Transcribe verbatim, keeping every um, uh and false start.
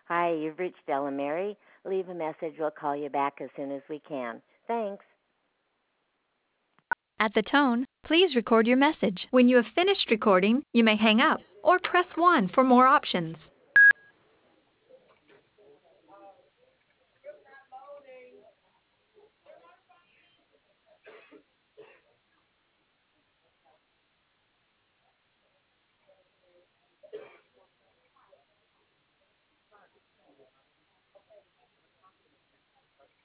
Hi, you've reached Ella Mary. Leave a message. We'll call you back as soon as we can. Thanks. At the tone, please record your message. When you have finished recording, you may hang up or press one for more options.